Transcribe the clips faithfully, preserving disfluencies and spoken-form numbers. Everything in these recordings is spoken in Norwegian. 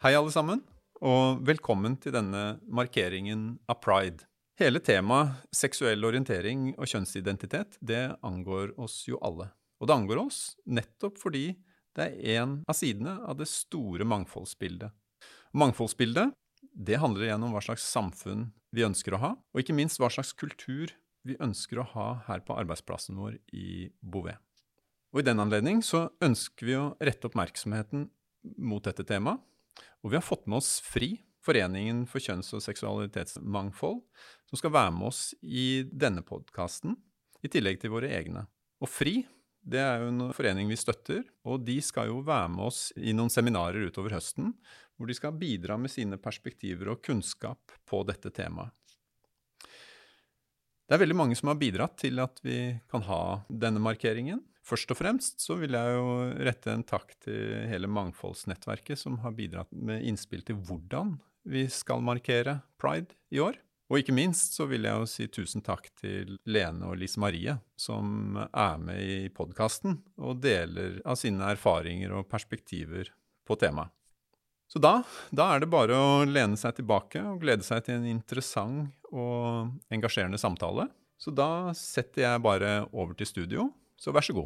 Hei alle sammen, og velkommen til denne markeringen av Pride. Hele temaet seksuell orientering og kjønnsidentitet, det angår oss jo alle. Og det angår oss nettopp fordi det er en av sidene av det store mangfoldsbildet. Mangfoldsbildet, det handler igjen om hva slags samfunn vi ønsker å ha, og ikke minst hva slags kultur vi ønsker å ha her på arbeidsplassen vår i Bouvet. Og i den anledning så ønsker vi å rette oppmerksomheten mot dette temaet, og vi har fått med oss FRI, Foreningen for kjønns- og seksualitetsmangfold, som skal være med oss i denne podcasten, i tillegg til våre egne. Og FRI, det er jo en forening vi støtter, og de skal jo være med oss i noen seminarer utover høsten, hvor de skal bidra med sine perspektiver og kunnskap på dette temaet. Det er veldig mange som har bidratt til at vi kan ha denne markeringen. Først og fremst så vil jeg jo rette en takk til hele mangfoldsnettverket som har bidratt med innspill til hvordan vi skal markere Pride i år. Og ikke minst så vil jeg jo si tusen takk til Lene og Lise Marie som er med i podcasten og deler av sine erfaringer og perspektiver på temaet. Så da, da er det bare å lene seg tilbake og glede seg til en interessant og engasjerende samtale. Så da setter jeg bare over til studio, så vær så god.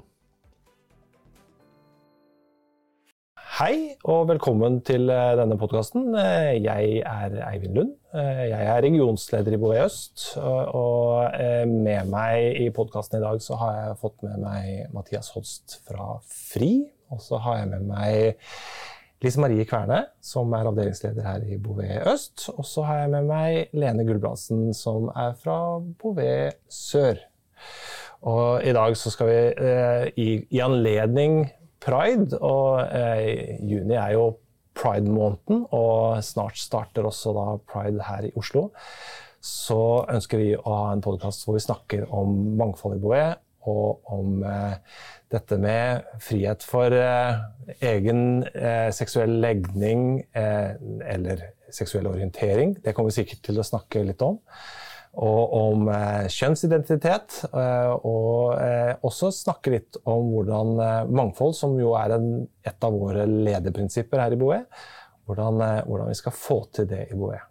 Hei og velkommen til denne podcasten. Jeg er Eivind Lund. Jeg er regionsleder i Bouvet Øst, og med meg i podcasten i dag så har jeg fått med meg Mathias Holst fra FRI, og så har jeg med meg Lise Marie Kverne, som er avdelingsleder her i Bouvet Øst, og så har jeg med meg Lene Gulbrandsen, som er fra Bouvet Sør. Og i dag så skal vi eh, i, i anledning Pride, og eh, juni er jo Pride-måneden, og snart starter også da Pride her i Oslo. Så ønsker vi å ha en podcast hvor vi snakker om mangfold i Bouvet, og om eh, dette med frihet for eh, egen eh, seksuell legning eh, eller seksuell orientering. Det kommer vi sikkert til å snakke litt om. Og om eh, kjønnsidentitet, eh, og eh, også snakke litt om hvordan eh, mangfold, som jo er en, et av våre lederprinsipper her i Bouvet, hvordan, eh, hvordan vi skal få til det i Bouvet.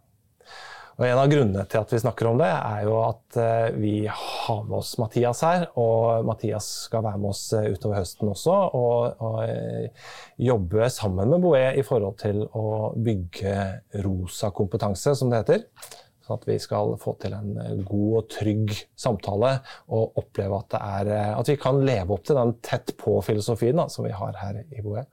Og en av grunnene til at vi snakker om det er jo at uh, vi har med oss Mathias her, og Mathias skal være med oss uh, utover høsten også, og, og uh, jobbe sammen med Bouvet i forhold til å bygge rosa kompetanse, som det heter, sånn at vi skal få til en uh, god og trygg samtale, og oppleve at, det er, uh, at vi kan leve opp til den tett på filosofien da, som vi har her i Bouvet.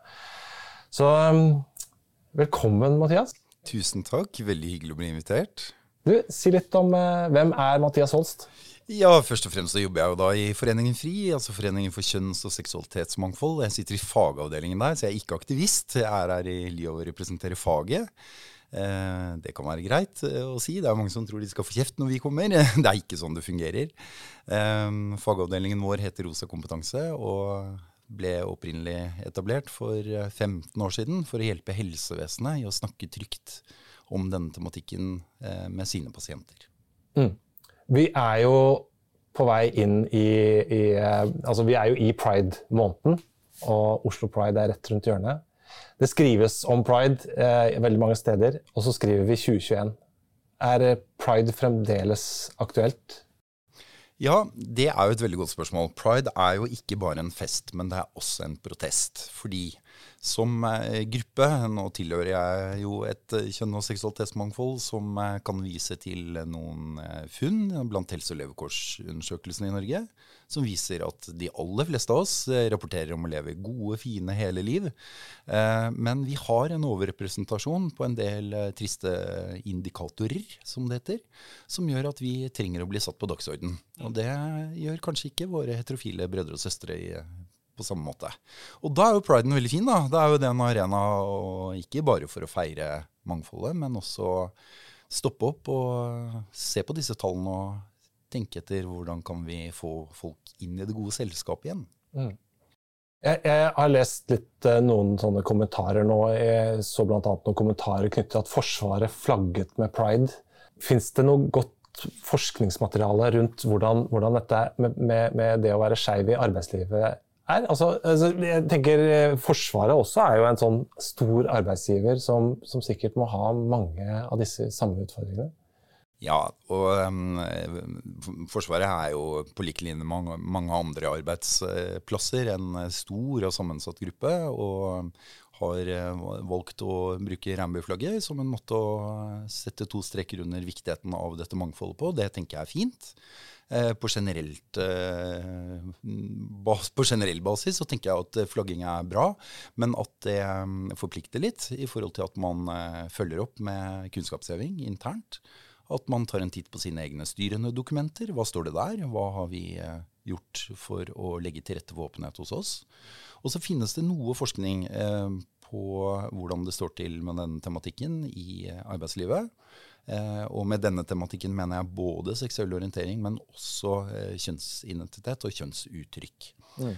Så um, velkommen, Mathias. Tusen takk, veldig hyggelig å bli invitert. Du, si litt om uh, hvem er Mathias Holst? Ja, først og fremst så jobber jeg jo da i Foreningen FRI, altså Foreningen for kjønns- og seksualitetsmangfold. Jeg sitter i fagavdelingen der, så jeg er ikke aktivist. Jeg er her i Li og representerer faget. Eh, det kan være greit å si. Det er mange som tror de skal få kjeft når vi kommer. Det er ikke sånn det fungerer. Eh, fagavdelingen vår heter Rosa Kompetanse, og ble opprinnelig etablert for femten år siden for å hjelpe helsevesenet i å snakke trygt om denne tematikken eh, med sine pasienter. Mm. Vi er jo på vei inn i, i altså vi er jo i Pride-måneden, og Oslo Pride er rett rundt hjørnet. Det skrives om Pride eh, veldig mange steder, og så skriver vi tjue tjueen. Er Pride fremdeles aktuelt? Ja, det er jo et veldig godt spørsmål. Pride er jo ikke bare en fest, men det er også en protest. Fordi som gruppe, nå tilhører jeg jo et kjønn- og seksualitetsmangfold som kan vise til noen funn blant helse- og levekårsundersøkelsene i Norge, som viser at de aller fleste av oss rapporterer om å leve gode, fine, hele liv. Men vi har en overrepresentasjon på en del triste indikatorer, som det heter, som gjør at vi trenger å bli satt på dagsorden. Og det gjør kanskje ikke våre heterofile brødre og søstre i på samme måte. Og da er jo Priden veldig fin da. Da er jo det en arena, og ikke bare for å feire mangfoldet, men også stoppe opp og se på disse tallene og tenke etter hvordan kan vi få folk inn i det gode selskapet igjen. Mm. Jeg, jeg har lest litt uh, noen sånne kommentarer nå. Jeg så blant annet noen kommentarer knyttet til at Forsvaret flagget med Pride. Finns det noe godt forskningsmateriale rundt hvordan, hvordan dette med, med, med det å være skeiv i arbeidslivet er? Altså, altså, jeg tenker Forsvaret også er jo en sånn stor arbeidsgiver som, som sikkert må ha mange av disse samme utfordringene. Ja, og um, Forsvaret er jo på like linje med mange, mange andre arbeidsplasser en stor og sammensatt gruppe, og har valgt å bruke regnbueflagget som en måte å sette to strekker under viktigheten av dette mangfoldet på. Det tenker jeg er fint. På, generelt, på generell basis så tenker jeg at flagging er bra, men at det forplikter litt i forhold til at man følger opp med kunnskapsheving internt. At man tar en titt på sine egne styrende dokumenter. Hva står det der? Hva har vi gjort for å legge til rette for åpenhet hos oss? Og så finnes det noe forskning eh, på hvordan det står til med denne tematikken i arbeidslivet. Eh, og med denne tematikken mener jeg både seksuell orientering, men også eh, kjønnsidentitet og kjønnsuttrykk. Mm.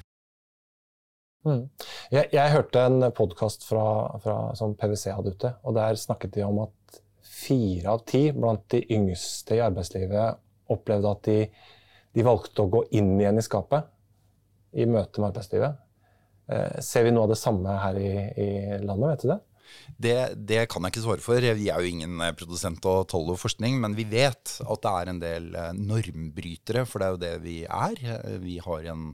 Mm. Jeg, jeg hørte en podcast fra, fra, som P V C hadde ute, og der snakket de om at fire av ti blant de yngste i arbeidslivet opplevde at de, de valgte å gå inn igjen i skapet i møte med arbeidslivet. Eh, ser vi noe av det samme her i, i landet, vet du det? det? Det kan jeg ikke svare for. Vi er jo ingen produsent av tall og forskning, men vi vet at det er en del normbrytere, for det er jo det vi er. Vi har en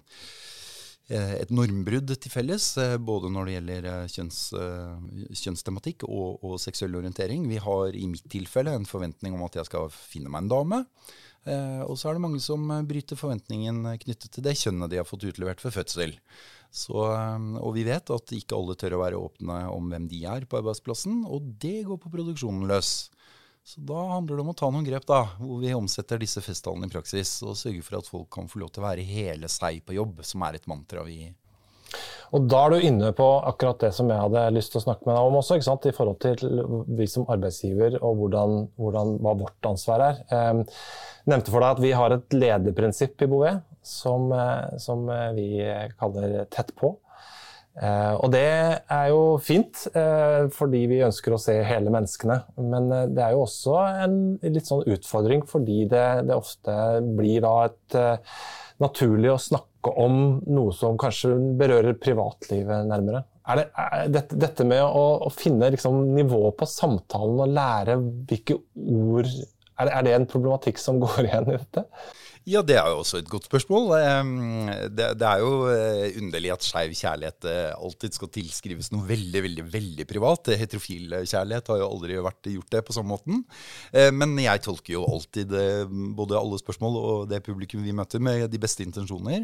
et normbrudd til felles, både når det gjelder kjønns, kjønnstematikk og, og seksuell orientering. Vi har i mitt tilfelle en forventning om at jeg skal finne meg en dame, og så er det mange som bryter forventningen knyttet til det kjønnet de har fått utlevert ved fødsel. Så, og vi vet at ikke alle tør å være åpne om hvem de er på arbeidsplassen, og det går på produksjonen løs. Så da handler det om å ta noen grep da, hvor vi omsetter disse festtalene i praksis, og sørger for at folk kan få lov til å være hele seg på jobb, som er et mantra vi... Og da er du inne på akkurat det som jeg hadde lyst til å snakke med deg om også, ikke sant? I forhold til vi som arbeidsgiver, og hvordan, hvordan, hva vårt ansvar er. Jeg nevnte for deg at vi har et lederprinsipp i Bouvet, som, som vi kaller tett på. Uh, og det er jo fint, uh, fordi vi ønsker å se hele menneskene, men uh, det er jo også en litt sånn utfordring, fordi det, det ofte blir da et uh, naturlig å snakke om noe som kanskje berører privatlivet nærmere. Er det, er dette, dette med å, å finne liksom, nivå på samtalen og lære hvilke ord, er det, er det en problematikk som går igjen i dette? Ja, det er jo også et godt spørsmål. Det, det er jo underlig at skeiv kjærlighet alltid skal tilskrives noe veldig, veldig, veldig privat. Heterofil kjærlighet har jo aldri vært gjort det på samme måten. Men jeg tolker jo alltid både alle spørsmål og det publikum vi møter med de beste intensjoner.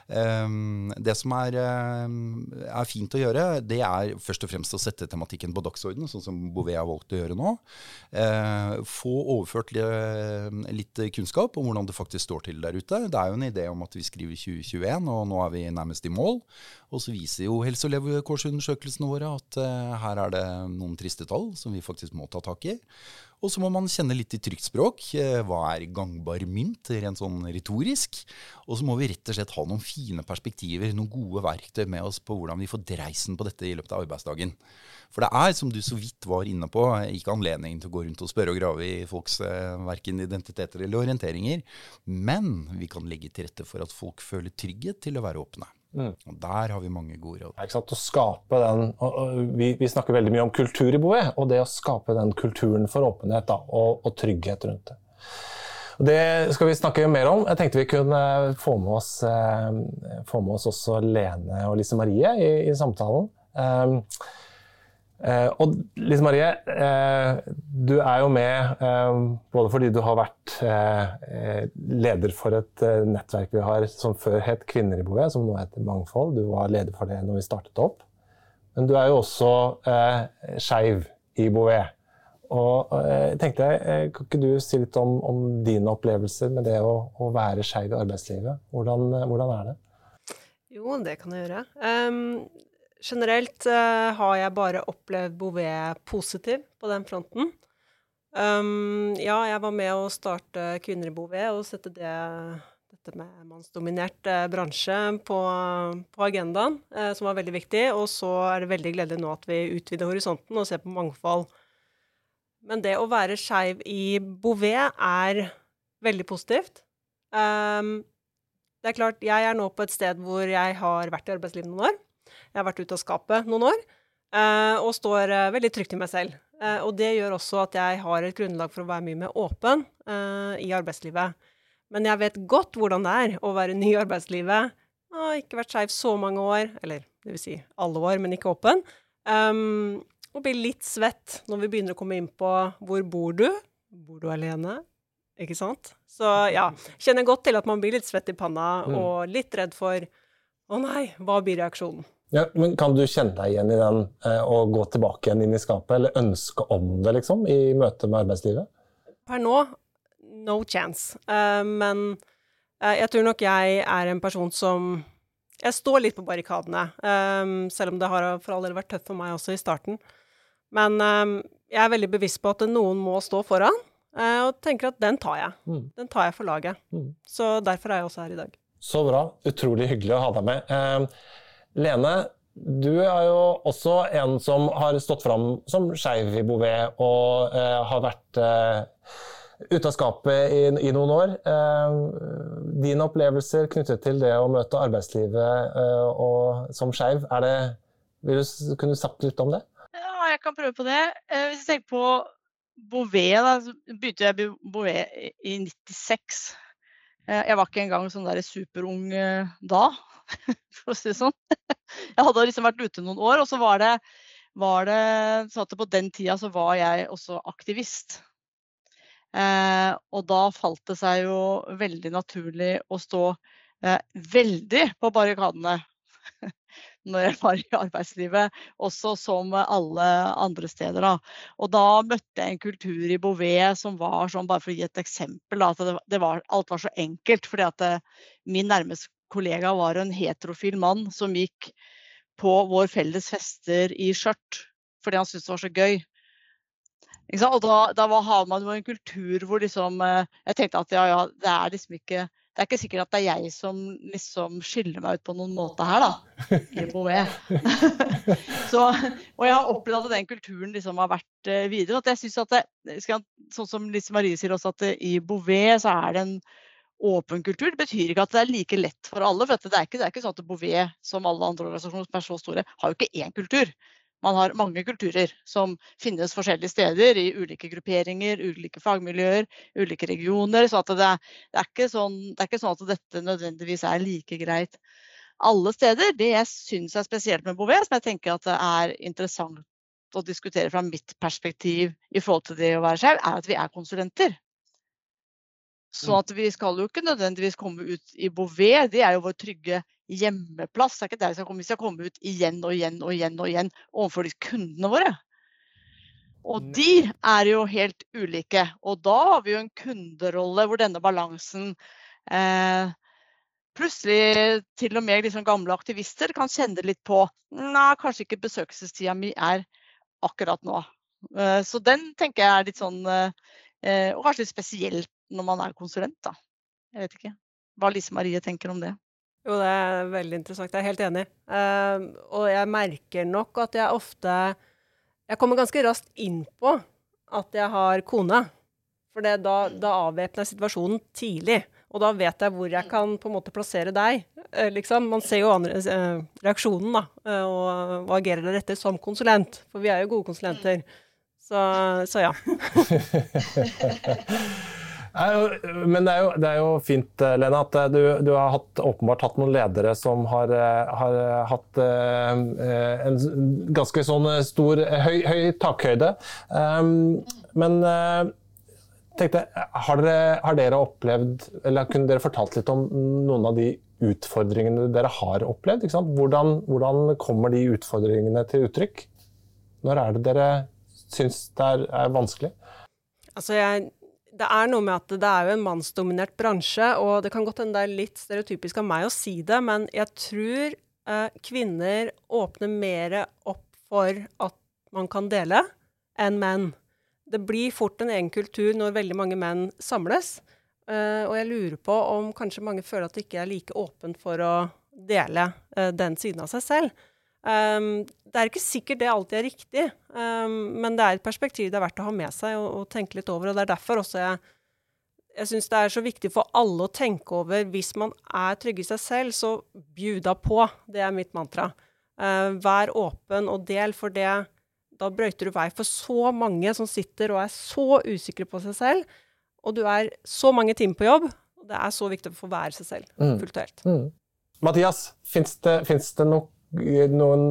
Det som er, er fint å gjøre, det er først og fremst å sette tematikken på dagsordenen, sånn som Bouvet har valgt å gjøre nå. Få overført litt kunnskap om hvordan det faktisk står til der ute. Det er jo en idé om at vi skriver tjue tjueen, og nå er vi nærmest i mål. Og så viser jo helse- og levekårsundersøkelsene våre at uh, her er det noen triste tall som vi faktisk må ta tak i. Og så må man kjenne litt i trygt språk. Uh, hva er gangbar mynt, rent sånn retorisk? Og så må vi rett og slett ha noen fine perspektiver, noen gode verktøy med oss på hvordan vi får dreisen på dette i løpet av arbeidsdagen. For det er, som du så vidt var inne på, ikke anledning til å gå rundt og spørre og grave i folks eh, hverken identiteter eller orienteringer, men vi kan legge til rette for at folk føler trygghet til å være åpne. Mm. Og der har vi mange gode råd. Ikke sant, å skape den, og, og vi, vi snakker veldig mye om kultur i Bouvet, og det å skape den kulturen for åpenhet da, og, og trygghet rundt det. Og det skal vi snakke mer om. Jeg tenkte vi kunne få med oss, eh, få med oss også Lene og Lise Marie i, i samtalen. Um, Uh, og Lise Marie, uh, du er jo med uh, både fordi du har vært uh, leder for et uh, nettverk vi har som før het Kvinner i Bouvet, som nå heter Mangfold. Du var leder for det når vi startet opp. Men du er jo også uh, skeiv i Bouvet. Og uh, jeg tenkte, uh, kan ikke du si litt om, om dine opplevelser med det å, å være skeiv i arbeidslivet? Hvordan, uh, hvordan er det? Jo, det kan jeg gjøre. Um Generelt uh, har jeg bare opplevd Bouvet positiv på den fronten. Um, ja, jeg var med å starte Kvinner i Bouvet og sette det, dette med mannsdominert uh, bransje på, på agendaen, uh, som var veldig viktig. Og så er det veldig gledelig nå at vi utvider horisonten og ser på mangfold. Men det å være skeiv i Bouvet er veldig positivt. Um, det er klart, jeg er nå på et sted hvor jeg har vært i arbeidslivet noen år. Jeg har vært ute av skapet noen år, uh, og står uh, veldig trygt i meg selv. Uh, og det gjør også at jeg har et grunnlag for å være mye mer åpen uh, i arbeidslivet. Men jeg vet godt hvordan det er å være ny i arbeidslivet. Jeg har ikke vært skeiv så mange år, eller det vil si alle år, men ikke åpen. Um, og blir litt svett når vi begynner å komme inn på hvor bor du? Bor du alene? Ikke sant? Så ja, kjenner godt til at man blir litt svett i panna, mm. og litt redd for, å nei, hva blir reaksjonen? Ja, men kan du kjenne deg igjen i den, eh, og gå tilbake igjen inn i skapet, eller ønske om det, liksom, i møte med arbeidslivet? Per nå, no chance. Uh, men uh, jeg tror nok jeg er en person som, jeg står litt på barrikadene, um, selv om det har for all del vært tøft for meg også i starten. Men um, jeg er veldig bevisst på at noen må stå foran, Uh, og tenker at den tar jeg. Mm. Den tar jeg for laget. Mm. Så derfor er jeg også her i dag. Så bra. Utrolig hyggelig å ha deg med. Uh, Lene, du er jo også en som har stått fram som skeiv i Bouvet og uh, har vært uh, ute av skapet i, i noen år. Uh, dine opplevelser knyttet til det å møte arbeidslivet uh, og som skeiv, er det, vil du, kunne du sagt litt om det? Ja, jeg kan prøve på det. Uh, hvis jeg tenker på Bouvet, da, så begynte jeg Bouvet i nittiseks. Jeg var ikke engang sånn der superung da, for å si det sånn. Jeg hadde liksom vært ute noen år, og så var det, var det så at på den tida så var jeg også aktivist. Eh, og da falt det seg jo veldig naturlig å stå eh, veldig på barrikadene når jeg var i arbeidslivet, også som alle andre steder. Da. Og da møtte jeg en kultur i Bouvet som var sånn, bare for å gi et eksempel, da, at det, det var, alt var så enkelt, fordi at det, min nærmeste kollega var en heterofil mann som gikk på vår felles fester i skjørt, fordi han syntes det var så gøy. Ikke sant? Og da, da var, har man jo en kultur hvor liksom, jeg tenkte at ja, ja, det er liksom ikke, det er ikke sikkert at det er jeg som liksom skiller meg ut på noen måte her da, i Bouvet. Så, og jeg har opplevd at den kulturen liksom har vært uh, videre. At jeg synes at det, skal, sånn som Lise Marie sier også, at det, i Bouvet så er det en åpen kultur. Det betyr ikke at det er like lett for alle, for det er ikke, det er ikke sånn at Bouvet, som alle andre organisasjoner som er så store, har jo ikke én kultur. Man har mange kulturer som finnes forskjellige steder i ulike grupperinger, ulike fagmiljøer, ulike regioner, så at det, det, er ikke sånn, det er ikke sånn at dette nødvendigvis er like greit alle steder. Det jeg synes er spesielt med Bouvet, som jeg tenker at det er interessant å diskutere fra mitt perspektiv i forhold til det å være skeiv, er at vi er konsulenter. Så at vi skal jo ikke nødvendigvis komme ut i Bouvet, det er jo vår trygge hjemmeplass. Det er ikke der vi skal komme. Vi skal komme ut igjen og igjen og igjen og igjen overfor de kundene våre. Og de er jo helt ulike. Og da har vi jo en kunderolle hvor denne balansen eh, plutselig til og med liksom gamle aktivister kan kjenne litt på, nei, kanskje ikke besøkelsestida mi er akkurat nå. Eh, så den tenker jeg er litt sånn, eh, og kanskje litt spesielt når man er konsulent da. Jeg vet ikke hva Lise Marie tenker om det. Jo, det er veldig interessant. Jeg er helt enig. Uh, og jeg merker nok at jeg ofte, jeg kommer ganske raskt inn på at jeg har kone. For det, da, da avvæpner jeg situasjonen tidlig. Og da vet jeg hvor jeg kan på en måte plassere deg. Uh, liksom. Man ser jo andre, uh, reaksjonen da, uh, og hva agerer det etter som konsulent. For vi er jo gode konsulenter. Så, så ja. Men det er, jo, det er jo fint, Lene, at du, du har hatt, åpenbart hatt noen ledere som har, har hatt uh, en ganske sånn stor, høy, høy takhøyde. Um, men uh, tenkte, har dere, har dere opplevd, eller kunne dere fortalt litt om noen av de utfordringene dere har opplevd? Ikke sant? Hvordan, hvordan kommer de utfordringene til uttrykk? Når er det dere synes det er, er vanskelig? Altså, jeg... Det er noe med at det er jo en mannsdominert bransje, og det kan godt hende det er litt stereotypisk av meg å si det, men jeg tror eh, kvinner åpner mer opp for at man kan dele enn menn. Det blir fort en egen kultur når veldig mange menn samles, eh, og jeg lurer på om kanskje mange føler at det ikke er like åpent for å dele eh, den siden av seg selv. Um, det er ikke sikkert det alltid er riktig, um, men det er et perspektiv det er verdt å ha med seg og, og tenke litt over, og det er derfor også jeg, jeg synes det er så viktig for alle å tenke over, hvis man er trygg i seg selv, så bjuda på. Det er mitt mantra. Uh, vær åpen og del, for det, da brøyter du vei for så mange som sitter og er så usikre på seg selv, og du er så mange timer på jobb, og det er så viktig å få være seg selv, mm. fullt og helt. Mm. Mathias, finnes det, finnes det no, noen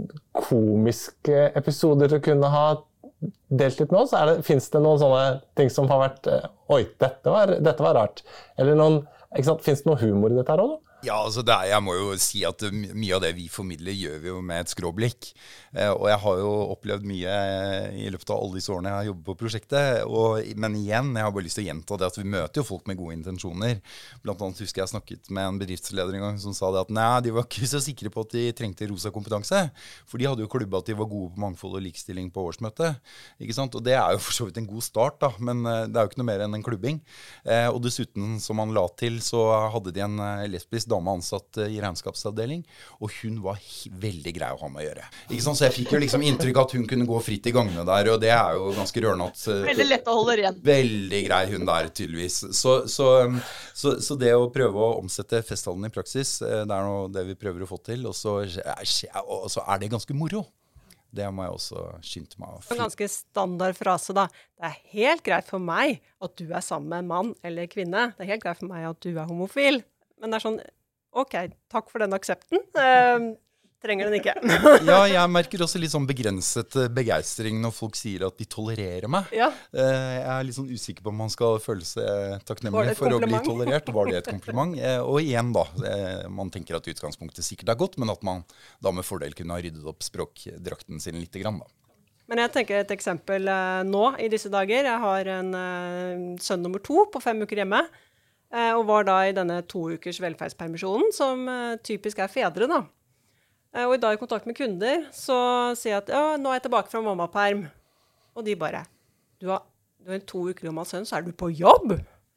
komiske episoder du kunne ha delt litt med oss? Er det, finnes det noen sånne ting som har vært oi, dette var, dette var rart? Eller noen, ikke sant? Finnes det noe humor i dette her også? Ja, altså det er, jeg må jo si at mye av det vi formidler gjør vi jo med et skråblikk. Eh, og jeg har jo opplevd mye i løpet av alle disse årene jeg har jobbet på prosjektet. Og, men igjen, jeg har bare lyst til å gjenta det at vi møter jo folk med gode intensjoner. Blant annet husker jeg snakket med en bedriftsleder en gang som sa det at nei, de var ikke så sikre på at de trengte rosa kompetanse. For de hadde jo klubba at de var gode på mangfold og likestilling på årsmøtet. Ikke sant? Og det er jo for så vidt en god start da, men det er jo ikke noe mer enn en klubbing. Eh, og dessuten, som han la til, så hadde de en lesbisk dame ansatt i regnskapsavdeling, og hun var veldig grei å ha med å gjøre. Ikke sant? Så jeg fikk jo liksom inntrykk at hun kunne gå fritt i gangene der, og det er jo ganske rørende at... Veldig lett å holde igjen. Veldig grei hun der, tydeligvis. Så, så, så, så det å prøve å omsette festtalen i praksis, det er noe det vi prøver å få til, og så, og så er det ganske moro. Det må jeg også skynde meg. En ganske standard frase da. Det er helt greit for meg at du er sammen med en mann eller kvinne. Det er helt greit for meg at du er homofil. Men det er sånn, ok, takk for den aksepten. Uh, trenger den ikke. Ja, jeg merker også litt sånn begrenset begeistring når folk sier at de tolererer meg. Ja. Uh, jeg er litt sånn usikker på om man skal føle seg takknemlig for å bli tolerert. Var det et kompliment? Uh, og igjen da, uh, man tenker at utgangspunktet sikkert er godt, men at man da med fordel kunne ha ryddet opp språkdrakten sin litt grann da. Men jeg tenker et eksempel uh, nå i disse dager. Jeg har en uh, sønn nummer to på fem uker hjemme, uh, og var da i denne to ukers velferdspermisjonen, som uh, typisk er fedre da. Og i dag i kontakt med kunder, så sier jeg at ja, nå er jeg tilbake fra mammaperm. Og de bare, du har, du har en to uker gammel sønn, så er du på jobb?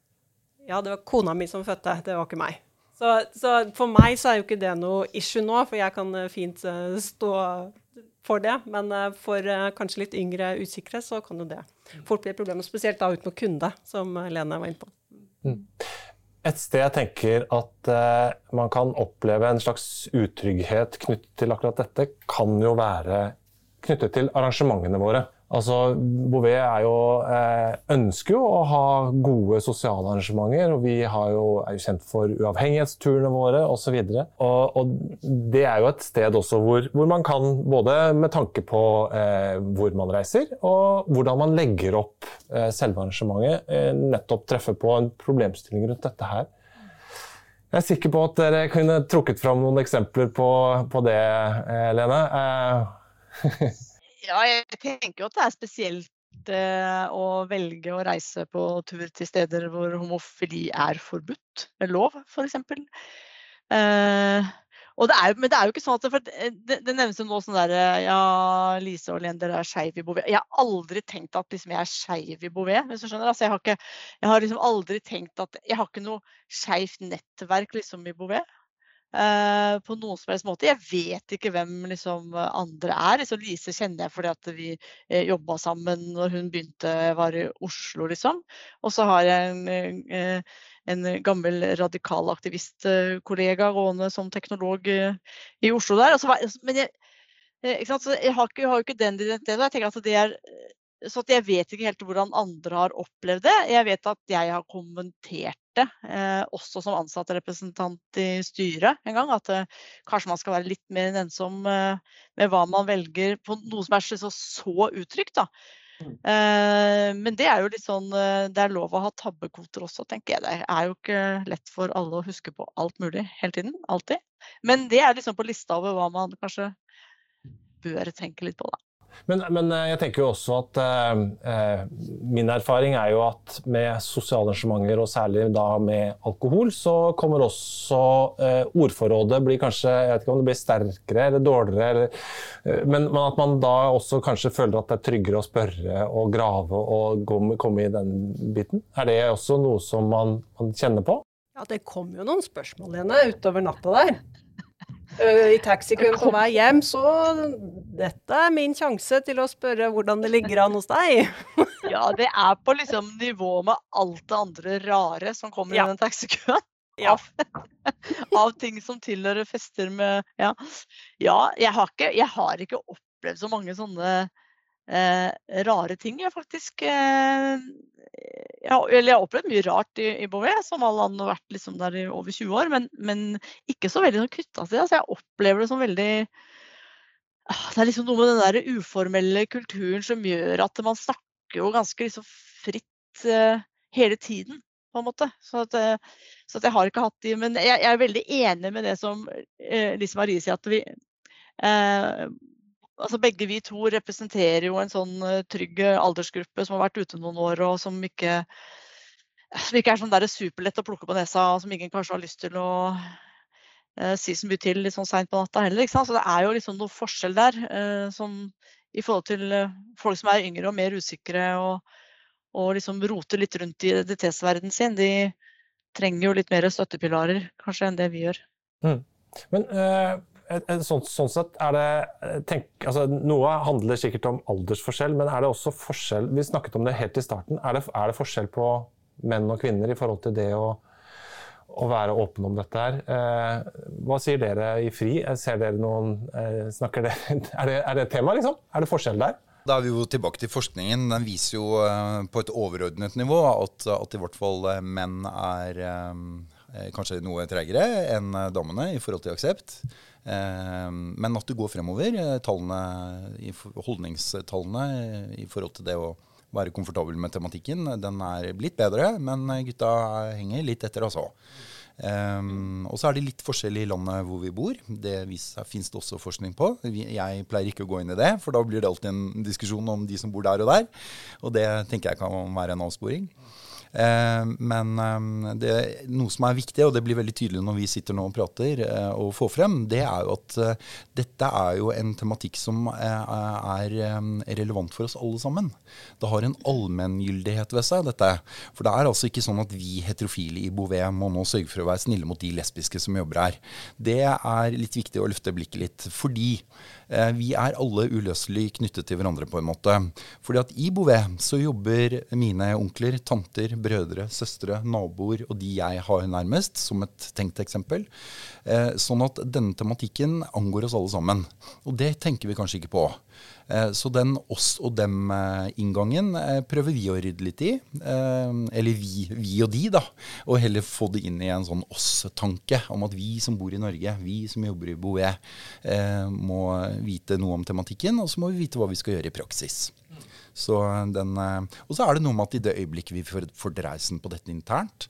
Ja, det var kona mi som fødte, det var ikke meg. Så, så for meg så er jo ikke det noe issue nå, for jeg kan fint uh, stå for det. Men uh, for uh, kanskje litt yngre usikre, så kan jo det fort bli et problem. Spesielt da ut mot kunde, som Lene var inne på. Mm. Et sted jeg tenker at uh, man kan oppleve en slags utrygghet knyttet til akkurat dette, kan jo være knyttet til arrangementene våre. Altså, Bouvet er jo, uh, ønsker jo å ha gode sosiale arrangementer, og vi har jo, er jo kjent for uavhengighetsturene våre, og så videre. Og, og det er jo et sted også hvor, hvor man kan, både med tanke på uh, hvor man reiser, og hvordan man legger opp selve arrangementet, nettopp treffe på en problemstilling rundt dette her. Jeg er sikker på at dere kunne trukket fram noen eksempler på, på det, Lene. Ja, jeg tenker jo at det er spesielt eh, å velge å reise på tur til steder hvor homofili er forbudt, med lov, for eksempel. Eh, Og det er, men det er jo ikke sånn at det, for det, det nevnes jo nå sånn der, ja, Lise og Lene, dere er skeiv i Bouvet. Jeg har aldri tenkt at liksom, jeg er skeiv i Bouvet, hvis du skjønner. Altså, jeg har, ikke, jeg har liksom aldri tenkt at jeg har ikke noe skeivt nettverk liksom, i Bouvet. Uh, på noen som helst måte. Jeg vet ikke hvem liksom, andre er. Så Lise kjenner jeg fordi at vi eh, jobbet sammen når hun begynte, var i Oslo liksom. Og så har jeg en, eh, en gammel radikal aktivistkollega gående som teknolog eh, i Oslo der. Altså, men jeg, eh, ikke sant? Så jeg, har ikke, jeg har jo ikke den identiteten. Jeg tenker at det er så at jeg vet ikke helt hvordan andre har opplevd det. Jeg vet at jeg har kommentert det, eh, også som ansatt representant i styret en gang, at eh, kanskje man skal være litt mer nennsom eh, med hva man velger på noe som er så, så uttrykt. Da. Eh, men det er jo litt sånn, det er lov å ha tabbekvoter også, tenker jeg. Det er jo ikke lett for alle å huske på alt mulig hele tiden, alltid. Men det er liksom på lista over hva man kanskje bør tenke litt på da. Men, men jeg tenker jo også at eh, min erfaring er jo at med sosiale arrangementer, og særlig da med alkohol, så kommer også eh, ordforrådet blir kanskje, jeg vet ikke om det blir sterkere eller dårligere, eller, eh, men, men at man da også kanskje føler at det er tryggere å spørre og grave og komme i den biten. Er det også noe som man, man kjenner på? Ja, det kom jo noen spørsmål, Lene, utover natta der. I taxikøen på vei hjem, så dette er min sjanse til å spørre hvordan det ligger an hos deg. Ja, det er på liksom nivå med alt det andre rare som kommer Ja. i den taxikøen. Ja. Av, av ting som tilhører fester med, ja. Ja, jeg har ikke, jeg har ikke opplevd så mange sånne eh, rare ting, jeg faktisk. Eh, jeg, har- eller jeg har opplevd mye rart i, i Beauvais, som alle andre har vært liksom der i over tjue år, men, men ikke så veldig sånn knyttet til det. Altså, jeg opplever det som veldig, ah, det er liksom noe med den der uformelle kulturen som gjør at man snakker jo ganske liksom fritt eh, hele tiden, på en måte. Så at, eh, så at jeg har ikke hatt de, men jeg, jeg er veldig enig med det som eh, Lise Marie sier, at vi, eh, altså begge vi to representerer jo en sånn eh, trygg aldersgruppe som har vært ute noen år, og som ikke, som ikke er sånn der superlett å plukke på nesa, og som ingen kanskje har lyst til å eh, si så mye til litt sånn sent på natta heller, ikke sant? Så det er jo liksom noe forskjell der, eh, som i forhold til eh, folk som er yngre og mer usikre, og, og liksom roter litt rundt i identitetsverdenen sin. De trenger jo litt mer støttepilarer, kanskje, enn det vi gjør. Mm. Men eh, et, et, sånn, sånn sett er det, eh, tenk, altså, noe handler sikkert om aldersforskjell, men er det også forskjell, vi snakket om det helt i starten, er det, er det forskjell på menn og kvinner i forhold til det å, å være åpen om dette her? Eh, hva sier dere i FRI? Ser dere noen, eh, snakker dere, er det, er det et tema liksom? Er det forskjell der? Da er vi jo tilbake til forskningen. Den viser jo uh, på et overordnet nivå at, at i hvert fall uh, menn er um, kanskje noe tregere enn damene i forhold til aksept. Um, men at det går fremover, tallene, holdningstallene i forhold til det å være komfortabel med tematikken, den er blitt bedre, men gutta henger litt etter altså. Um, og så er det litt forskjell i landet hvor vi bor. Det finnes det også forskning på. Jeg pleier ikke å gå inn i det, for da blir det alltid en diskusjon om de som bor der og der. Og det tenker jeg kan være en avsporing. Um, men um, det er noe som er viktig, og det blir veldig tydelig når vi sitter nå og prater uh, og får frem, det er jo at uh, dette er jo en tematikk som uh, er um, relevant for oss alle sammen. Det har en allmenngyldighet ved seg, dette. For det er altså ikke sånn at vi heterofile i Beauvais må nå sørge for å være snille mot de lesbiske som jobber her. Det er litt viktig å løfte blikket litt, fordi uh, vi er alle uløselig knyttet til hverandre på en måte. Fordi at i Beauvais så jobber mine onkler, tanter, brødre, søstre, naboer og de jeg har nærmest, som et tenkt eksempel. Eh, sånn at denne tematikken angår oss alle sammen. Og det tenker vi kanskje ikke på. Eh, så den oss og dem-inngangen eh, prøver vi å rydde litt i. Eh, eller vi, vi og de da. Og heller få det inn i en sånn oss-tanke om at vi som bor i Norge, vi som jobber i Beauvais, eh, må vite noe om tematikken, og så må vi vite hva vi skal gjøre i praksis. Så den, og så er det noe med at i det øyeblikket vi får, får dreisen på dette internt,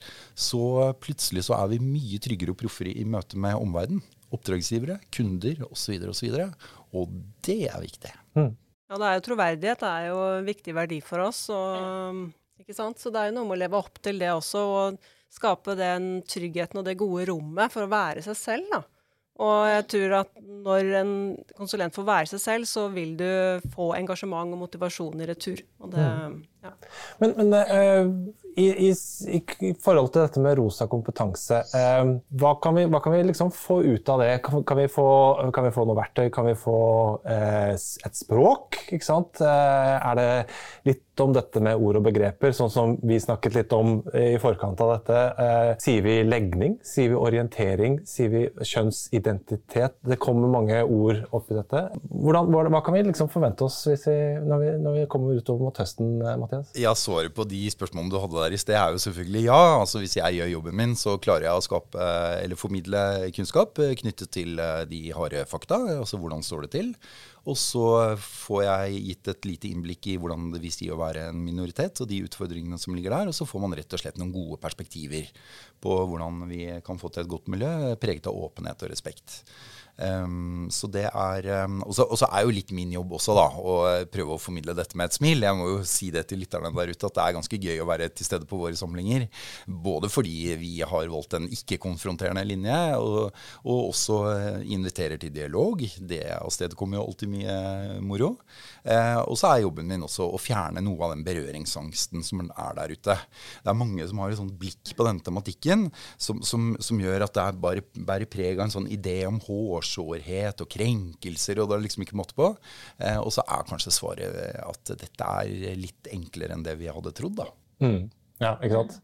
så plutselig så er vi mye tryggere og proffere i møte med omverdenen. Oppdragsgivere, kunder osv. osv. Og det er viktig. Mm. Ja, det er jo troverdighet, det er jo en viktig verdi for oss. Og, ikke sant? Så det er jo noe med å leve opp til det også, og skape den tryggheten og det gode rommet for å være seg selv, da. Og jeg tror at når en konsulent får være seg selv, så vil du få engasjement og motivasjon i retur. Og det, ja. Men, men uh, i, i, i forhold til dette med rosa kompetanse, uh, hva kan vi, hva kan vi liksom få ut av det? Kan, kan, vi få, kan vi få noe verktøy? Kan vi få uh, et språk? Ikke sant? Uh, er det litt om dette med ord og begreper, sånn som vi snakket litt om i forkant av dette? Uh, sier vi legning? Sier vi orientering? Sier vi kjønnsidentitet? Det kommer mange ord opp i dette. Hvordan, hva, hva kan vi liksom forvente oss hvis vi, når, vi, når vi kommer utover mot høsten, Mathias? Ja, svaret på de spørsmålene du hadde der i sted er jo selvfølgelig ja. Altså hvis jeg gjør jobben min, så klarer jeg å skape eller formidle kunnskap knyttet til de harde fakta, altså hvordan står det til. Og så får jeg gitt et lite innblikk i hvordan det vil si å være en minoritet og de utfordringene som ligger der, og så får man rett og slett noen gode perspektiver på hvordan vi kan få til et godt miljø preget av åpenhet og respekt. Um, så det er um, og så er jo litt min jobb også da å prøve å formidle dette med et smil. Jeg må jo si det til lytterne der ute at det er ganske gøy å være til stede på våre samlinger, både fordi vi har valgt en ikke-konfronterende linje og, og også inviterer til dialog. Det avstedet kommer jo alltid mye mye moro. Eh, og så er jobben min også å fjerne noe av den berøringsangsten som er der ute. Det er mange som har et sånt blikk på denne tematikken, som, som, som gjør at det er bare bærer preg av en sånn idé om hårsårhet og krenkelser, og det er liksom ikke måte på. Eh, og så er kanskje svaret at dette er litt enklere enn det vi hadde trodd, da. Mm. Ja, ikke sant?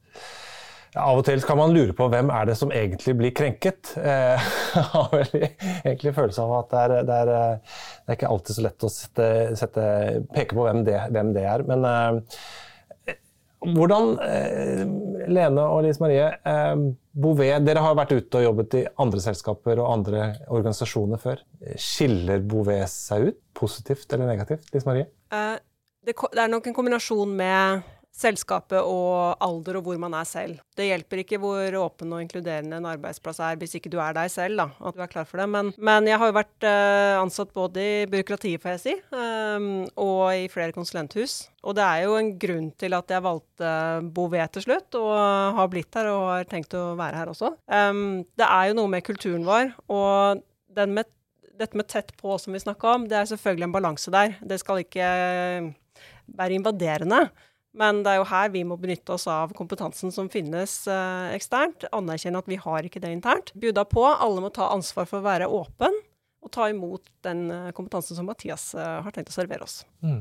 Av og til kan man lure på hvem er det som egentlig blir krenket. Jeg har vel egentlig følelse av at det er, det er, det er ikke alltid så lett å sette, sette, peke på hvem det, hvem det er. Men eh, hvordan, eh, Lene og Lise Marie, eh, Bouvet, dere har vært ute og jobbet i andre selskaper og andre organisasjoner før. Skiller Bouvet seg ut, positivt eller negativt, Lise Marie? Eh, det, det er nok en kombinasjon med selskapet og alder og hvor man er selv. Det hjelper ikke hvor åpen og inkluderende en arbeidsplass er hvis ikke du er deg selv, da, at du er klar for det. Men, men jeg har jo vært uh, ansatt både i byråkratiet, får jeg si, um, og i flere konsulenthus. Og det er jo en grunn til at jeg valgte Bouvet til slutt, og har blitt her og har tenkt å være her også. Um, det er jo noe med kulturen vår, og den med, dette med tett på som vi snakket om, det er selvfølgelig en balanse der. Det skal ikke være invaderende. Men det er jo her vi må benytte oss av kompetansen som finnes eh, eksternt, anerkjenne at vi har ikke det internt. Bjuda på, alle må ta ansvar for å være åpen, og ta imot den eh, kompetansen som Mathias eh, har tenkt å servere oss. Mm.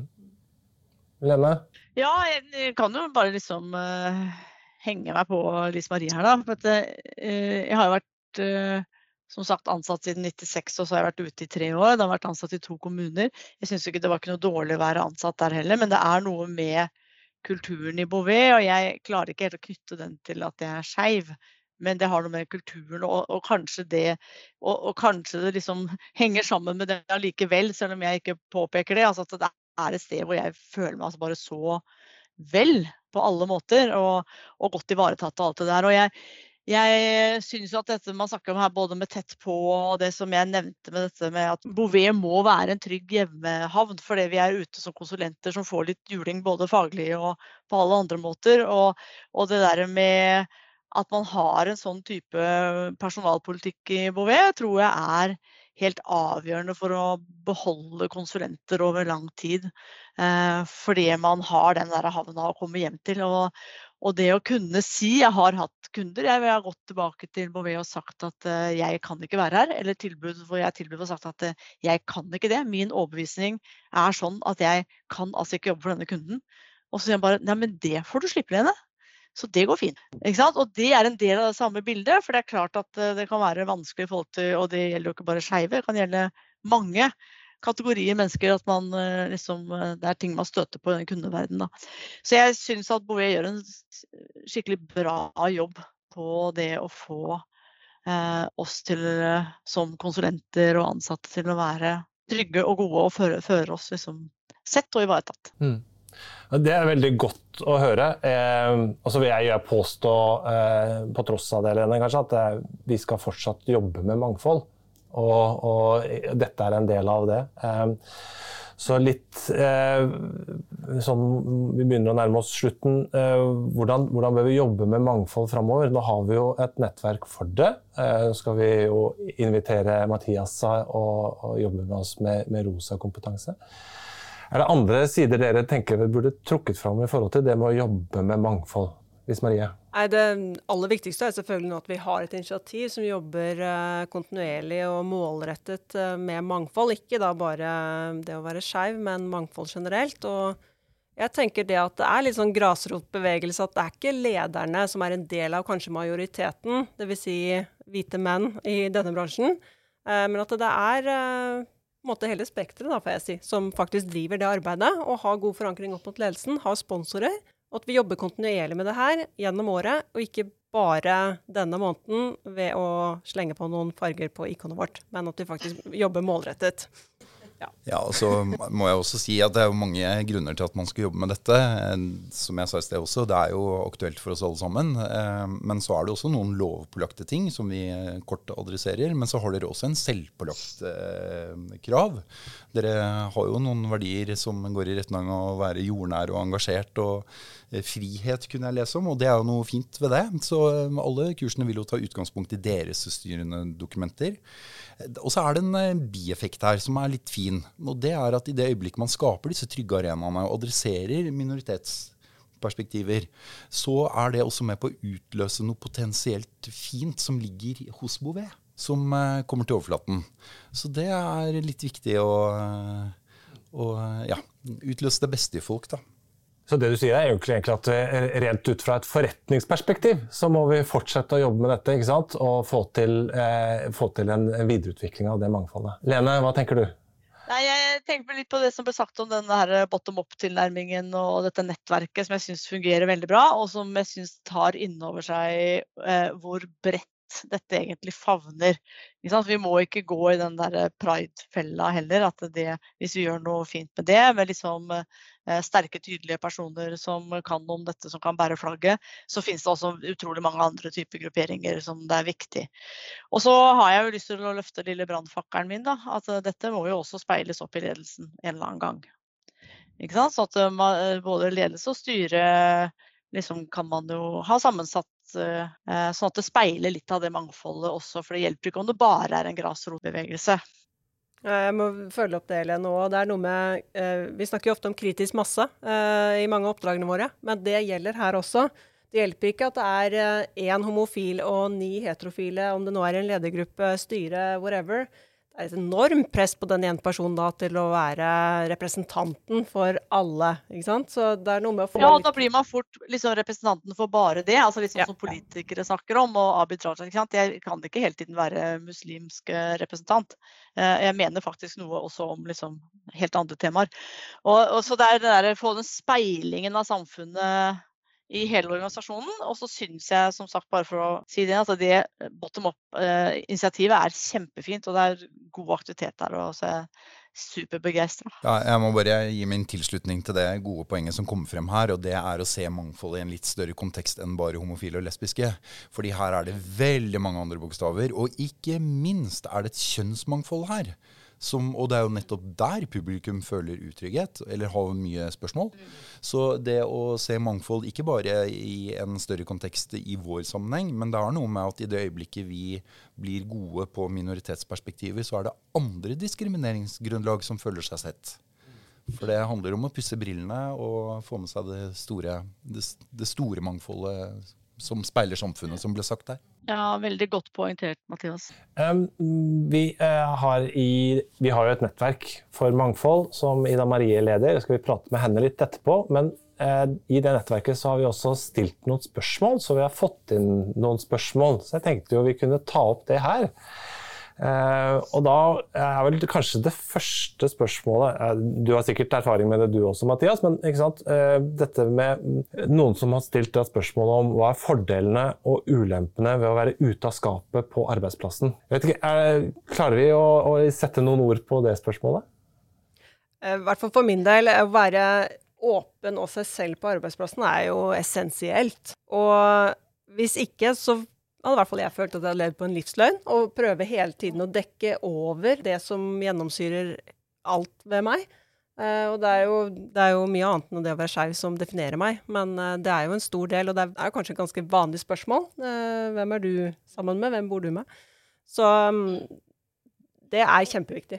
Lene? Ja, jeg kan jo bare liksom uh, henge meg på Lise Marie her da. For at, uh, jeg har jo vært uh, som sagt ansatt siden nittiseks, og så har jeg vært ute i tre år. Da har jeg vært ansatt i to kommuner. Jeg synes ikke det var ikke noe dårlig å være ansatt der heller, men det er noe med kulturen i Bouvet, og jeg klarer ikke helt å knytte den til at jeg er skeiv, men det har noe med kulturen, og, og kanskje det og, og kanskje det liksom henger sammen med det allikevel, selv om jeg ikke påpeker det, altså at det er et sted hvor jeg føler meg altså bare så vel på alle måter, og, og godt ivaretatt og alt det der, og jeg Jeg synes jo at dette man snakker om her, både med tett på og det som jeg nevnte med dette med at Bouvet må være en trygg hjemmehavn, fordi vi er ute som konsulenter som får litt juling både faglig og på alle andre måter. Og, og det der med at man har en sånn type personalpolitikk i Bouvet, tror jeg er helt avgjørende for å beholde konsulenter over lang tid. Eh, fordi man har den der havna å komme hjem til. Og, og det å kunne si, jeg har hatt kunder, jeg har gått tilbake til Bouvet og sagt at uh, jeg kan ikke være her, eller tilbud hvor jeg tilbud og sagt at uh, jeg kan ikke det. Min overbevisning er sånn at jeg kan altså ikke jobbe for denne kunden. Og så sier han bare, nei, men det får du slippe, Lene. Så det går fint. Ikke sant? Og det er en del av det samme bildet, for det er klart at uh, det kan være vanskelig i forhold til, og det gjelder jo ikke bare skeive, det kan gjelde mange kategorier mennesker, at man liksom, det er ting man støter på i den kundeverdenen. Da. Så jeg synes at Bouvet gjør en skikkelig bra jobb på det å få eh, oss til, som konsulenter og ansatte til å være trygge og gode og føre, føre oss liksom sett og ivaretatt. Mm. Det er veldig godt å høre. Eh, og så vil jeg påstå, eh, på tross av det, Lene, kanskje, at eh, vi skal fortsatt jobbe med mangfold. Og, og dette er en del av det. Um, så litt uh, sånn, vi begynner å nærme oss slutten. Uh, hvordan, hvordan bør vi jobbe med mangfold fremover? Nå har vi jo et nettverk for det. Uh, nå skal vi jo invitere Mathias og, og jobbe med oss med, med rosa kompetanse. Er det andre sider dere tenker vi burde trukket fram i forhold til det med å jobbe med mangfold? Lise Marie? Nei, det aller viktigste er selvfølgelig nå at vi har et initiativ som jobber uh, kontinuerlig og målrettet uh, med mangfold. Ikke da bare det å være skeiv, men mangfold generelt. Og jeg tenker det at det er litt sånn grasrotbevegelse, at det er ikke lederne som er en del av kanskje majoriteten, det vil si hvite menn i denne bransjen, uh, men at det er uh, på en måte hele spektret, da, får jeg si, som faktisk driver det arbeidet og har god forankring opp mot ledelsen, har sponsorer, og at vi jobber kontinuerlig med det her gjennom året, og ikke bare denne måneden ved å slenge på noen farger på ikonet vårt, men at vi faktisk jobber målrettet. Ja. Ja, og så må jeg også si at det er jo mange grunner til at man skal jobbe med dette. Som jeg sa i sted også, det er jo aktuelt for oss alle sammen. Men så er det også noen lovpålagte ting som vi kort adresserer. Men så har dere også en selvpålagt krav. Dere har jo noen verdier som går i retning av å være jordnær og engasjert, og frihet kunne jeg lese om, og det er jo noe fint ved det. Så alle kursene vil jo ta utgangspunkt i deres styrende dokumenter. Og så er det en bieffekt her som er litt fin. inn. Og det er at i det øyeblikket man skaper disse trygge arenaene og adresserer minoritetsperspektiver, så er det også med på å utløse noe potensielt fint som ligger hos Bouvet, som eh, kommer til overflaten. Så det er litt viktig å, å ja, utløse det beste i folk, da. Så det du sier er egentlig at rent ut fra et forretningsperspektiv, så må vi fortsette å jobbe med dette, ikke sant? Og få til, eh, få til en videreutvikling av det mangfoldet. Lene, hva tenker du? Nei, jeg tenker litt på det som ble sagt om denne her bottom-up-tilnærmingen og dette nettverket som jeg synes fungerer veldig bra, og som jeg synes tar inn over seg eh, hvor bredt dette egentlig favner. Vi må ikke gå i den der pride-fella heller, at det, hvis vi gjør noe fint med det, med liksom eh, sterke, tydelige personer som kan om dette, som kan bære flagget, så finnes det også utrolig mange andre typer grupperinger som det er viktig. Og så har jeg jo lyst til å løfte lille brandfakkeren min, da, at dette må jo også speiles opp i ledelsen en eller annen gang. Ikke sant? Så at man, både ledelse og styre liksom kan man jo ha sammensatt sånn at det speiler litt av det mangfoldet også, for det hjelper ikke om det bare er en grasrotbevegelse. Jeg må følge opp det, Lene, og det er noe med, eh, vi snakker jo ofte om kritisk masse eh, i mange oppdragene våre, men det gjelder her også. Det hjelper ikke at det er én homofil og ni heterofile, om det nå er en ledergruppe, styre, whatever. Det er et enormt press på den ene personen da, til å være representanten for alle, ikke sant? Så det er noe med å få... Ja, da blir man fort liksom, representanten for bare det, altså liksom ja. Som politikere snakker om, og arbitrage, ikke sant? Jeg kan ikke hele tiden være muslimsk representant. Jeg mener faktisk noe også om liksom, helt andre temaer. Og, og så det er det der, få den speilingen av samfunnet i hele organisasjonen, og så synes jeg, som sagt, bare for å si det, at det bottom-up-initiativet er kjempefint, og det er god aktivitet der, og så er jeg superbegeistret. Ja, jeg må bare gi min tilslutning til det gode poenget som kommer frem her, og det er å se mangfoldet i en litt større kontekst enn bare homofile og lesbiske. Fordi her er det veldig mange andre bokstaver, og ikke minst er det et kjønnsmangfold her. Som, og det er jo nettopp der publikum føler utrygghet, eller har mye spørsmål. Så det å se mangfold, ikke bare i en større kontekst i vår sammenheng, men det er noe med at i det øyeblikket vi blir gode på minoritetsperspektiver, så er det andre diskrimineringsgrunnlag som føler seg sett. For det handler om å pusse brillene og få med seg det store, det, det store mangfoldet som speiler samfunnet, som ble sagt der. Ja, veldig godt poengtert, Mathias. Um, vi, uh, har i, vi har jo et nettverk for mangfold som Ida Marie leder. Det skal vi prate med henne litt etterpå, men uh, i det nettverket så har vi også stilt noen spørsmål, så vi har fått inn noen spørsmål. Så jeg tenkte jo vi kunne ta opp det her. Uh, og da er vel kanskje det første spørsmålet, uh, du har sikkert erfaring med det du også, Mathias, men ikke sant? Uh, dette med noen som har stilt et spørsmål om hva er fordelene og ulempene ved å være ute av skapet på arbeidsplassen. Jeg vet ikke, er, klarer vi å, å sette noen ord på det spørsmålet? I hvert fall for min del, å være åpen og seg selv på arbeidsplassen er jo essensielt. Og hvis ikke, så hadde i hvert fall jeg følt at jeg hadde levd på en livsløgn, og prøve hele tiden å dekke over det som gjennomsyrer alt ved meg. Uh, og det er, jo, det er jo mye annet enn det å være skeiv som definerer meg, men uh, det er jo en stor del, og det er jo kanskje et ganske vanlig spørsmål. Uh, hvem er du sammen med? Hvem bor du med? Så um, det er kjempeviktig.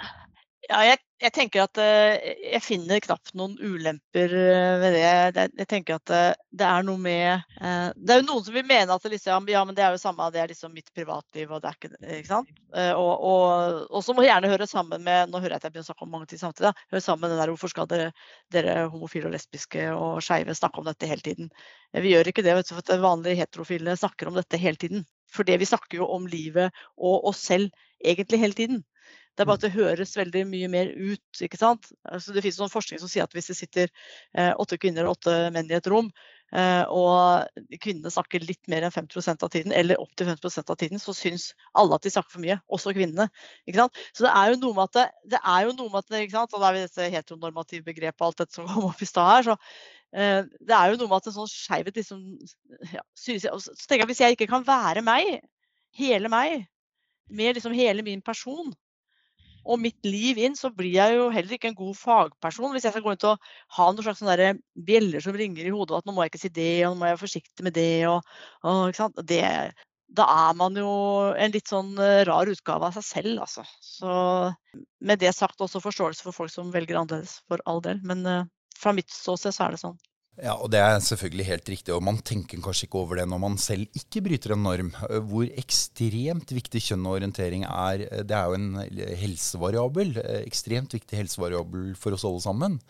Ja, jeg, jeg tenker at uh, jeg finner knapt noen ulemper uh, ved det. det. Jeg tenker at uh, det er noe med... Uh, det er jo noen som vil mene at det, liksom, ja, men det er jo samme, det er liksom mitt privatliv, og det er ikke det, ikke sant? Uh, og, og, og så må jeg gjerne høre sammen med, nå hører jeg at jeg begynner å snakke om mange ting samtidig, da, høre sammen med den der, hvorfor skal dere, dere homofile og lesbiske og skeive snakke om dette hele tiden? Uh, vi gjør ikke det, vet du, for at vanlige heterofile snakker om dette hele tiden. For det vi snakker jo om livet og oss selv egentlig hele tiden. Det er bare at det høres veldig mye mer ut, ikke sant? Altså, det finnes noen forskning som sier at hvis det sitter eh, åtte kvinner og åtte menn i et rom, eh, og kvinnene snakker litt mer enn femti prosent av tiden, eller opp til femti prosent av tiden, så syns alle at de snakker for mye, også kvinnene, ikke sant? Så det er jo noe med at det, det er jo noe med at det, ikke sant? Og da er vi dette heteronormative begrepet og alt dette som kom opp i sted her, så eh, det er jo noe med at en sånn skjevhet liksom, ja, synes jeg, så tenker jeg, hvis jeg ikke kan være meg, hele meg, med liksom hele min person, og mitt liv inn, så blir jeg jo heller ikke en god fagperson. Hvis jeg skal gå rundt og ha noen slags sånne der bjeller som ringer i hodet, at nå må jeg ikke si det, og nå må jeg være forsiktig med det, og, og, ikke sant? Det, da er man jo en litt sånn rar utgave av seg selv, altså. Så med det sagt også forståelse for folk som velger annerledes, for all del. Men uh, fra mitt ståsted så er det sånn. Ja, og det er selvfølgelig helt riktig, og man tenker kanskje ikke over det når man selv ikke bryter en norm. Hvor ekstremt viktig kjønn og orientering er, det er jo en helsevariabel, ekstremt viktig helsevariabel for oss alle sammen.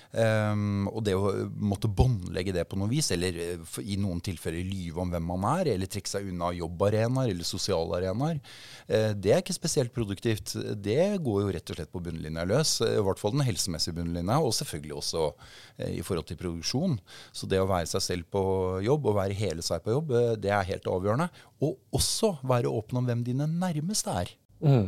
Um, og det å måtte båndlegge det på noe vis, eller uh, i noen tilfeller lyve om hvem man er, eller trekke seg unna jobbarenaer eller sosiale arenaer, uh, det er ikke spesielt produktivt. Det går jo rett og slett på bunnlinja løs, uh, i hvert fall den helsemessige bunnlinja, og selvfølgelig også uh, i forhold til produksjon. Så det å være seg selv på jobb, og være hele seg på jobb, uh, det er helt avgjørende. Og også være åpen om hvem dine nærmeste er. Mm.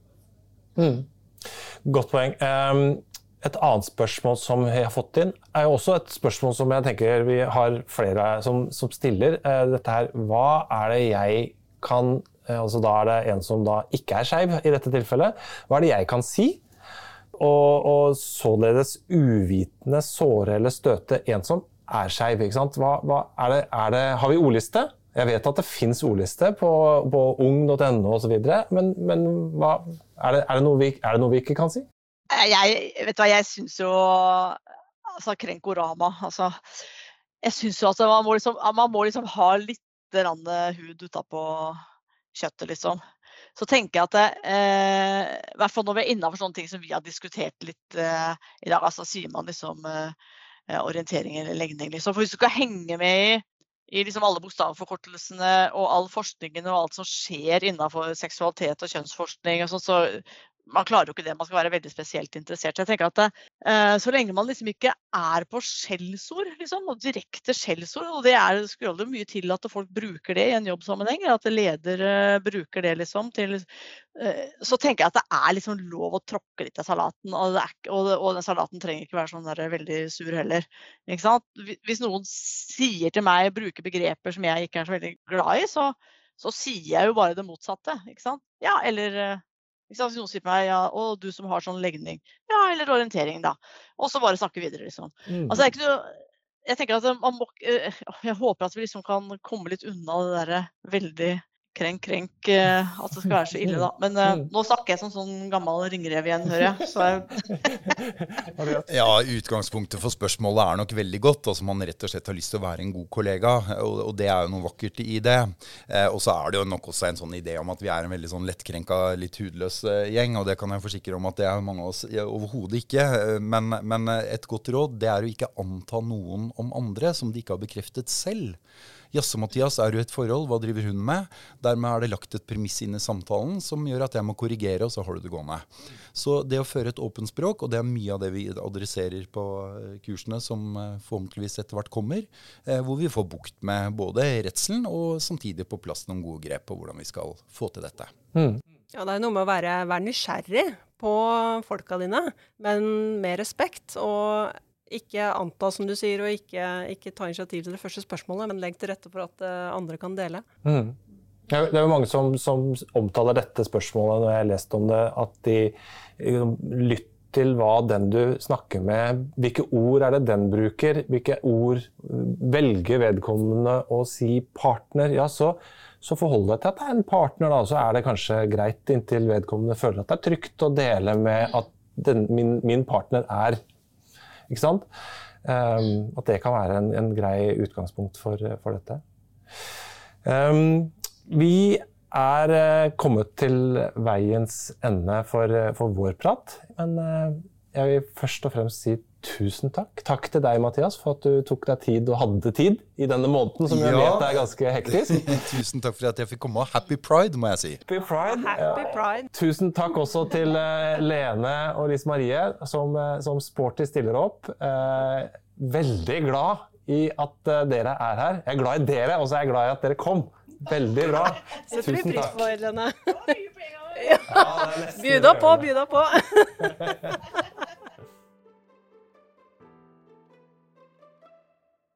Mm. Godt poeng. Um Et annet spørsmål som jeg har fått inn, er jo også et spørsmål som jeg tenker vi har flere som, som stiller. Dette her, hva er det jeg kan, altså da er det en som da ikke er skeiv i dette tilfellet, hva er det jeg kan si? Og, og således uvitende, såre eller støte en som er skeiv, ikke sant? Hva, hva er det, er det, har vi ordliste? Jeg vet at det finnes ordliste på, på ung punktum no og så videre, men, men hva, er, det, er, det noe vi, er det noe vi ikke kan si? Jeg, vet du hva, jeg synes jo, altså krenkorama, altså, jeg synes jo at man må liksom, man må liksom ha litt rann hud utapå kjøttet, liksom. Så tenker jeg at det, eh, i hvert fall når vi er innenfor sånne ting som vi har diskutert litt eh, i dag, altså sier man liksom eh, orientering eller legning, liksom. For hvis du skal henge med i, i liksom alle bokstavforkortelsene og all forskningen og alt som skjer innenfor seksualitet og kjønnsforskning og sånn, så man klarer jo ikke det, man skal være veldig spesielt interessert. Så jeg tenker at det, uh, så lenge man liksom ikke er på skjellsord, liksom, og direkte skjellsord, og det er, skulle jo mye til at folk bruker det i en jobbsammenheng, at leder uh, bruker det liksom til, uh, så tenker jeg at det er liksom lov å tråkke litt av salaten, og, det er, og, og den salaten trenger ikke være sånn der veldig sur heller. Ikke sant? Hvis noen sier til meg, bruker begreper som jeg ikke er så veldig glad i, så, så sier jeg jo bare det motsatte, ikke sant? Ja, eller... Uh, Hvis noen sier på meg, ja, å, du som har sånn legning, ja, eller orientering da, og så bare snakke videre, liksom. Mm. Altså, jeg, ikke, jeg tenker at man må, jeg håper at vi liksom kan komme litt unna det der veldig krenk, krenk, at det skal være så ille da. Men uh, nå snakker jeg som sånn gammel ringrev igjen, hører jeg. Så jeg... Ja, utgangspunktet for spørsmålet er nok veldig godt. Altså man rett og slett har lyst til å være en god kollega, og, og det er jo noe vakkert i det. Eh, og så er det jo nok også en sånn idé om at vi er en veldig sånn lettkrenka, litt hudløs uh, gjeng, og det kan jeg forsikre om at det er mange av oss overhodet ikke. Men, men et godt råd, det er å ikke anta noen om andre som de ikke har bekreftet selv. Jasse Mathias, er du i et forhold? Hva driver hun med? Dermed er det lagt et premiss inn i samtalen som gjør at jeg må korrigere, og så har du det gående. Så det å føre et åpent språk, og det er mye av det vi adresserer på kursene som forhåpentligvis etter hvert kommer, hvor vi får bukt med både redselen og samtidig på plass noen gode grep på hvordan vi skal få til dette. Mm. Ja, det er noe med å være, være nysgjerrig på folka dine, men med respekt, og ikke anta, som du sier, og ikke, ikke ta initiativ til det første spørsmålet, men legg til rette for at uh, andre kan dele. Mm. Det er jo mange som, som omtaler dette spørsmålet når jeg har lest om det, at de lytter til hva den du snakker med, hvilke ord er det den bruker, hvilke ord velger vedkommende å si partner, ja, så, så forhold deg til at det er en partner da, så er det kanskje greit inntil vedkommende føler at det er trygt å dele med at den, min, min partner er. Ikke sant? Um, at det kan være en, en grei utgangspunkt for, for dette. Um, vi er uh, kommet til veiens ende for, for vår prat, men uh, jeg vil først og fremst si tusen takk. Takk til deg, Mathias, for at du tok deg tid og hadde tid i denne måneden, som jeg ja. vet er ganske hektisk. Tusen takk for at jeg fikk komme. Happy Pride, må jeg si. Happy Pride. Happy Pride. Ja. Tusen takk også til uh, Lene og Lise Marie, som, uh, som sporty stiller opp. Uh, veldig glad i at uh, dere er her. Jeg er glad i dere, og så er jeg glad i at dere kom. Veldig bra. Setter vi pris på, Lene. Ja, bjuda på, bjuda på.